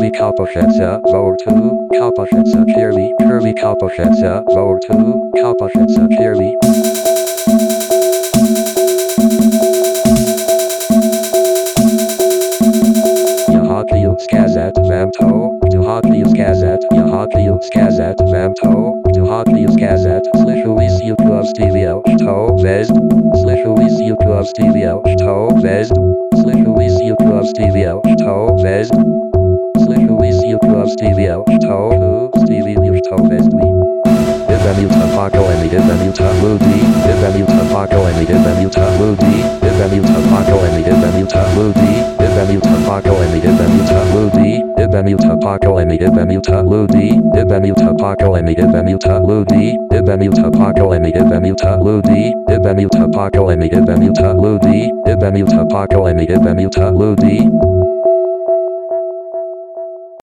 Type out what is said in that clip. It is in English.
curly Kalposhetsa, Vortu, Kalposhetsa Kirli, curly Kalposhetsa, Vortu, Kalposhetsa Kirli. Yahakiu skazat vamto, Duhakiu skazat, Yahakiu skazat vamto, Duhakiu skazat, Slishuis Yuku of Stevio, Shto Vezd, Slishuis Yuku of Stevio, Shto Vezd, Slishuis Yuku of Stevio, Shto Vezd, Slishuis Yuku of Stevio, Shto Stevio, Shto Vezdwi. Ivemuta Paco and the Ivemuta Ludi, Ivemuta Paco and the Ivemuta Ludi, Ivemuta Paco and the Ivemuta Ludi, Ivemuta Paco and the Ivemuta Ludi, Ivemuta Paco and the Ivemuta Ludi, Ivemuta Paco and the Ivemuta Ludi, Ivemuta Paco and the Ivemuta Ludi, Ivemuta Paco and the Ivemuta Ludi, Ivemuta Paco and the Ivemuta Ludi.